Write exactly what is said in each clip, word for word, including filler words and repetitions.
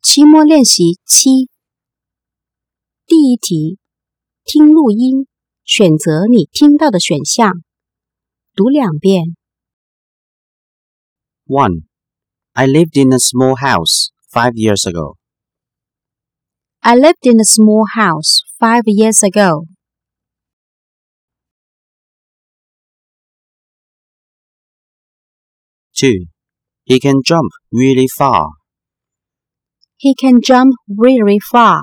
期末练习七，第一题，听录音，选择你听到的选项，读两遍。 one. I lived in a small house five years ago. I lived in a small house five years ago. two. He can jump really far. He can jump really far.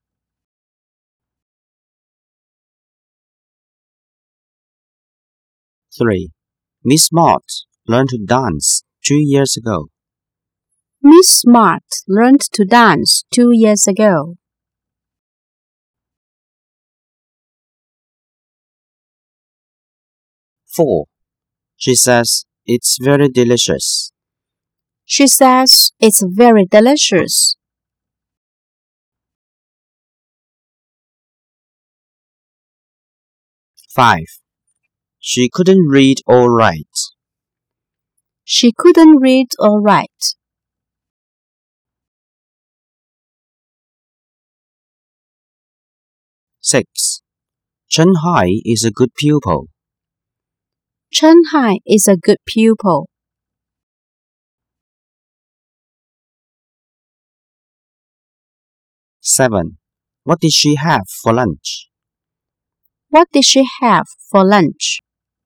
three. Miss Smart learned to dance two years ago. Miss Smart learned to dance two years ago. four. She says it's very delicious. She says it's very delicious. five. She couldn't read or write. She couldn't read or write. six. Chen Hai is a good pupil. Chen Hai is a good pupil. seven. What did she have for lunch? What did she have for lunch?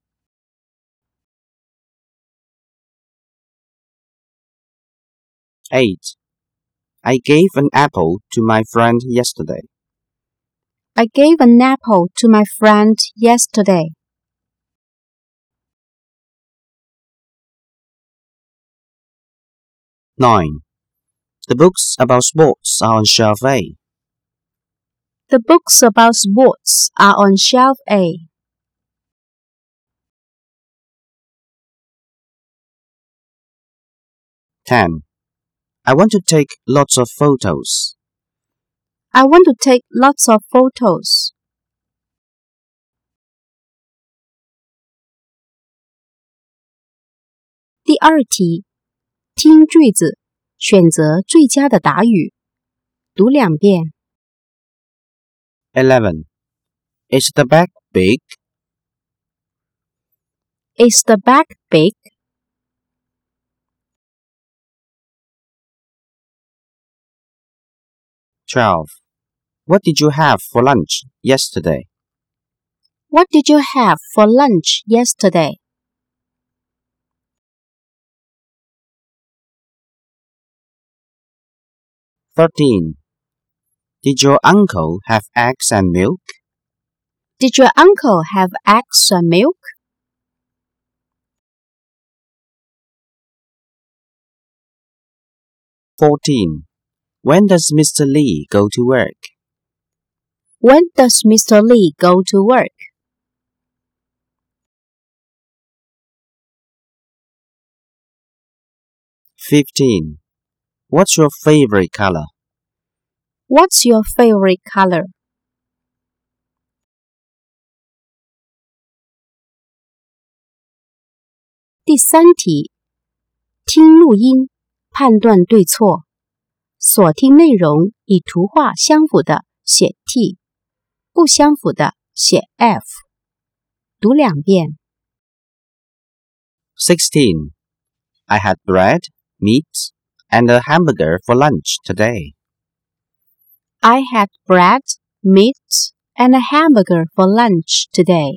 eight. I gave an apple to my friend yesterday. I gave an apple to my friend yesterday. nine. The books about sports are on shelf A. The books about sports are on shelf A. ten. I want to take lots of photos. I want to take lots of photos. 第二题，听句子，选择最佳的答语，读两遍。 eleven. Is the bag big? Is the bag big? twelve. What did you have for lunch yesterday? What did you have for lunch yesterday? thirteen. Did your uncle have eggs and milk? Did your uncle have eggs and milk? fourteen. When does Mister Lee go to work? When does Mister Lee go to work? fifteen. What's your favorite color? What's your favorite color? 第三题，听录音，判断对错。所听内容与图画相符的写 T， 不相符的写 F。读两遍。 sixteen. I had bread, meat, and a hamburger for lunch today. I had bread, meat, and a hamburger for lunch today.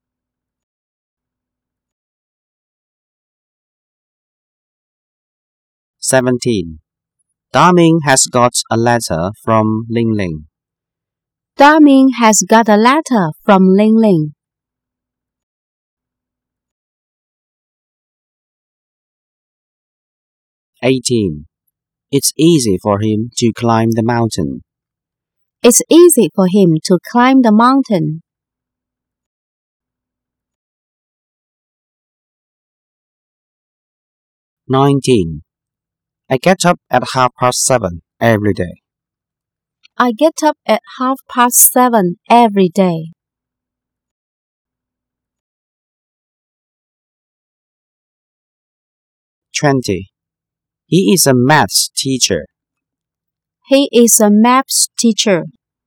seventeen. Darming has got a letter from Ling Ling. Darming has got a letter from Ling Ling. eighteen. It's easy for him to climb the mountain. It's easy for him to climb the mountain. nineteen. I get up at half past seven every day. I get up at half past seven every day. twenty. He is a maths teacher. He is a maths teacher.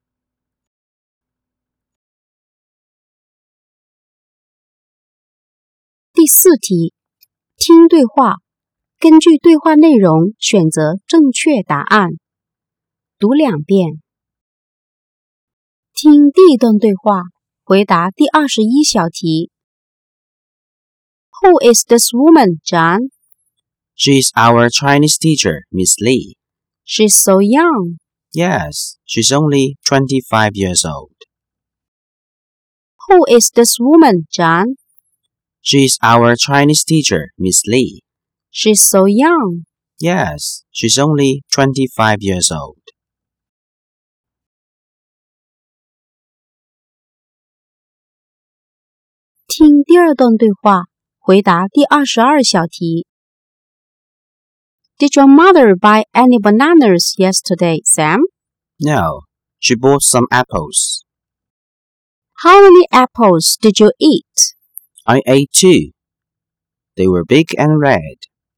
第四题，听对话，根据对话内容选择正确答案。读两遍。听第一段对话，回答第二十一小题。Who is this woman, John? She's our Chinese teacher, Miss Lee. She's so young. Yes, she's only twenty-five years old. Who is this woman, John? She's our Chinese teacher, Miss Lee. She's so young. Yes, she's only twenty-five years old. 听第二段对话，回答第二十二小题。Did your mother buy any bananas yesterday, Sam? No, she bought some apples. How many apples did you eat? I ate two. They were big and red.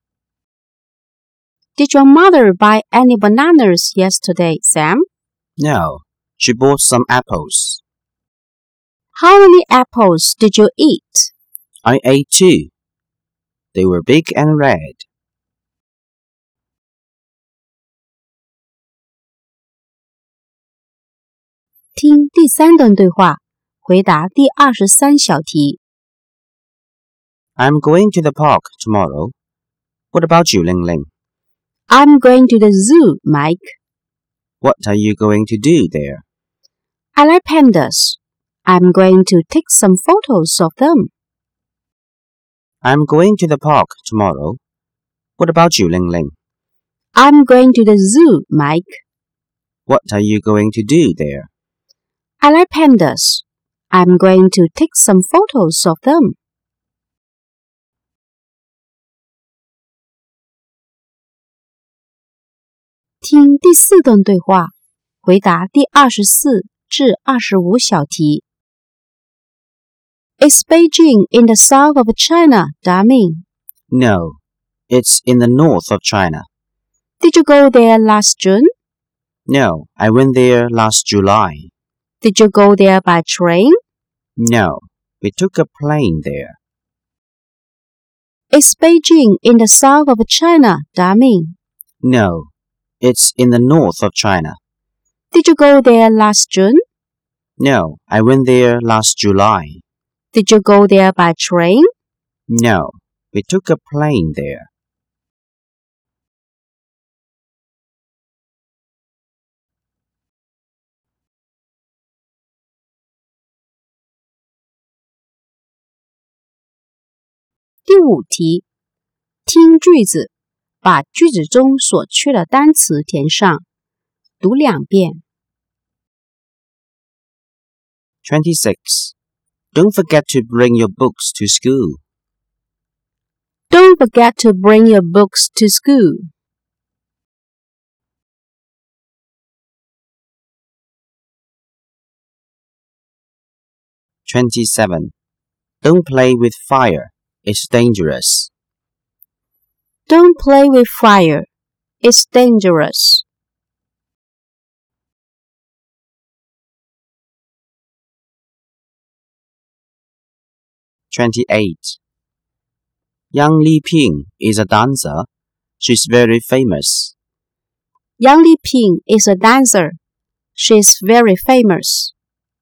Did your mother buy any bananas yesterday, Sam? No, she bought some apples. How many apples did you eat? I ate two. They were big and red. 听第三段对话，回答第二十三小题。 I'm going to the park tomorrow. What about you, Ling Ling? I'm going to the zoo, Mike. What are you going to do there? I like pandas. I'm going to take some photos of them. I'm going to the park tomorrow. What about you, Ling Ling? I'm going to the zoo, Mike. What are you going to do there? I like pandas. I'm going to take some photos of them. 听第四段对话，回答第二十四至二十五小题。Is Beijing in the south of China, Daming? No, it's in the north of China. Did you go there last June? No, I went there last July. Did you go there by train? No, we took a plane there. Is Beijing in the south of China, Daming? No, it's in the north of China. Did you go there last June? No, I went there last July. Did you go there by train? No, we took a plane there. 第五题，听句子，把句子中所缺的单词填上，读两遍。 twenty-six. Don't forget to bring your books to school. Don't forget to bring your books to school. twenty-seven. Don't play with fire. It's dangerous. Don't play with fire. It's dangerous. twenty-eight. Yang Liping is a dancer. She's very famous. Yang Liping is a dancer. She's very famous.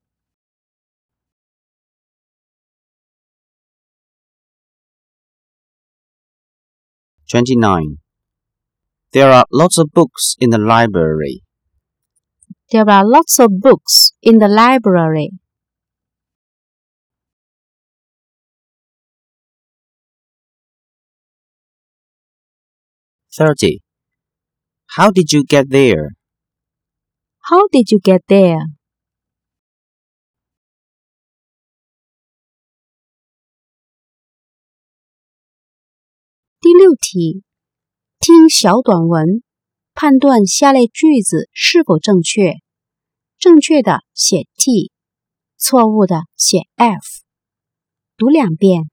twenty-nine. There are lots of books in the library. There are lots of books in the library. thirty. How did you get there? How did you get there? 第六题，听小短文，判断下列句子是否正确。正确的写 T， 错误的写 F。读两遍。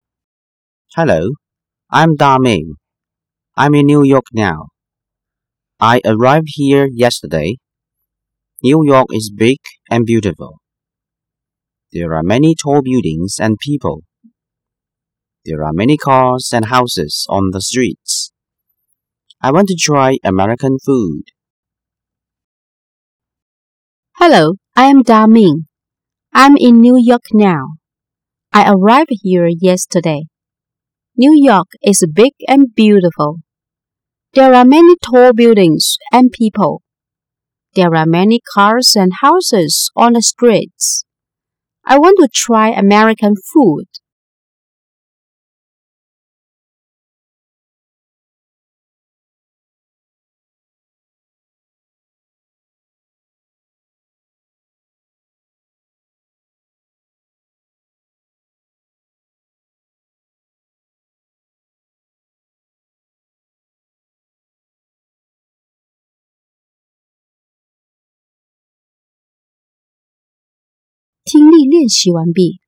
Hello, I'm Da Ming. I'm in New York now. I arrived here yesterday. New York is big and beautiful. There are many tall buildings and people. There are many cars and houses on the streets. I want to try American food. Hello, I am Da Ming. I'm in New York now. I arrived here yesterday. New York is big and beautiful. There are many tall buildings and people. There are many cars and houses on the streets. I want to try American food. 听力练习完毕。